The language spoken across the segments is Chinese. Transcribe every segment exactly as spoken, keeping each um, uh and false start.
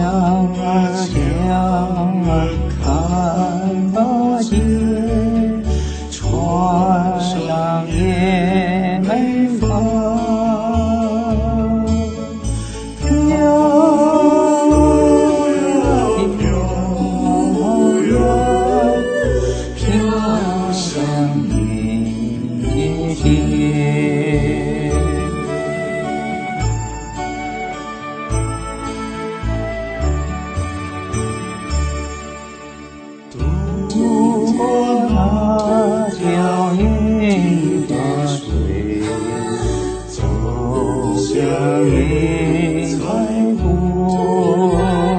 儿响儿看不见，船上也没风。渡过那条银河水，走向云彩国，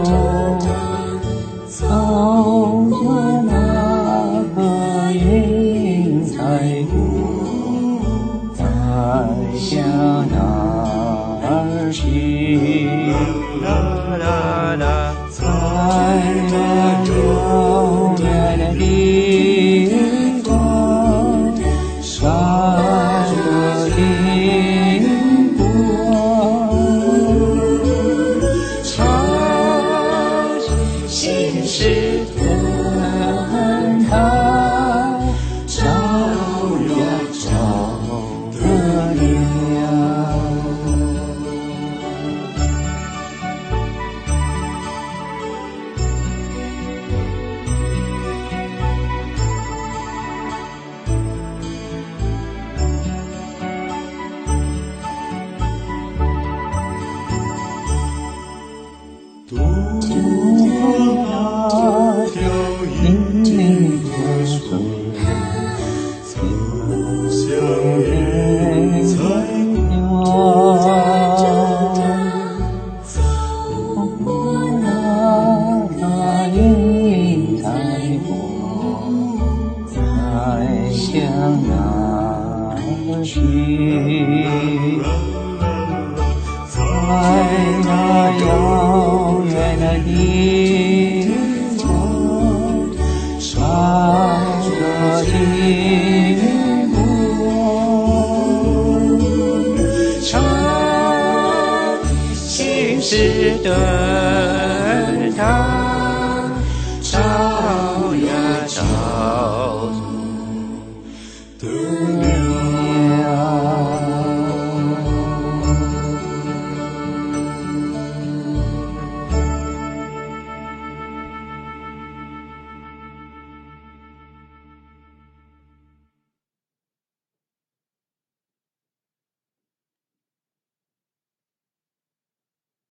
走过那个云彩国，再向那儿去，在那遥远的地方，闪着银光，唱心事灯塔，照呀照得亮。渡过那条银河水，走向云彩国，走过那个云彩国，再向那儿去，在那遥远的地方，闪着银光，唱心事的